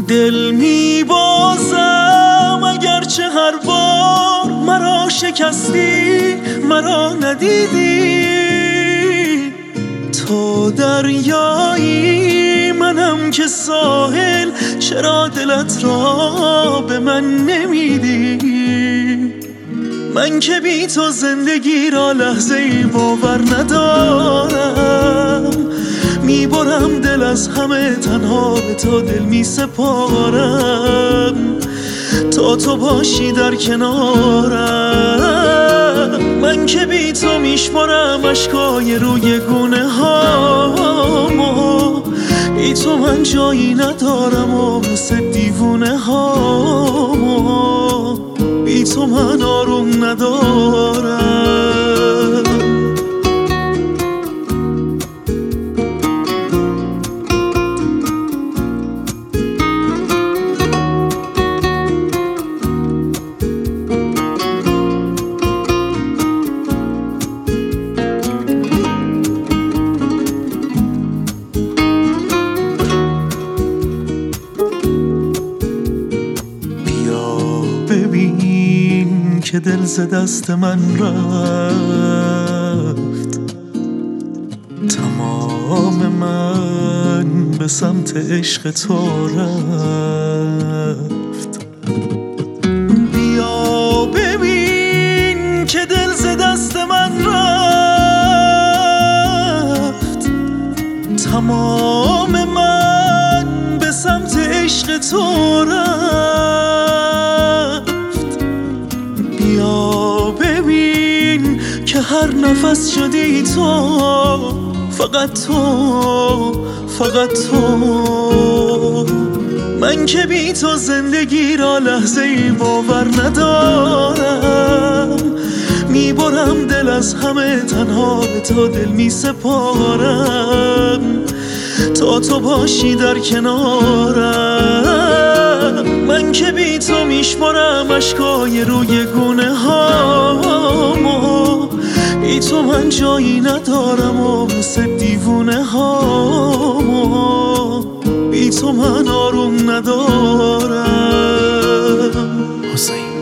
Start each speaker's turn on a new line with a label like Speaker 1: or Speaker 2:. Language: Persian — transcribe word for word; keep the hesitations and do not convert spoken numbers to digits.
Speaker 1: دل میبازم اگرچه هر بار مرا شکستی، مرا ندیدی. تو دریایی منم که ساحل، چرا دلت را به من نمیدی؟ من که بی تو زندگی را لحظه ای باور ندارم. میبرم دل از همه، تنها به تو دل میسپارم. تا تو باشی در کنارم، من که بی تو میشمارم اشکای روی گونه هامو. بی تو من جایی ندارم و مثل دیوونه هامو. بی تو من آروم ندارم. ببین که دل ز دست من رفت، تمام من به سمت عشق تو رفت. بیا ببین که دل ز دست من رفت، تمام من به سمت عشق تو رفت. بیا ببین که هر نفس شدی تو، فقط تو، فقط تو. من که بی تو زندگی را لحظه ای باور ندارم. میبرم دل از همه، تنها به تو دل میسپارم. تا تو باشی در کنارم، من که بی تو میشمارم اشکای روی گونه هامو. بی تو من جایی ندارم و مثل دیوونه هامو. بی تو من آروم ندارم. حسین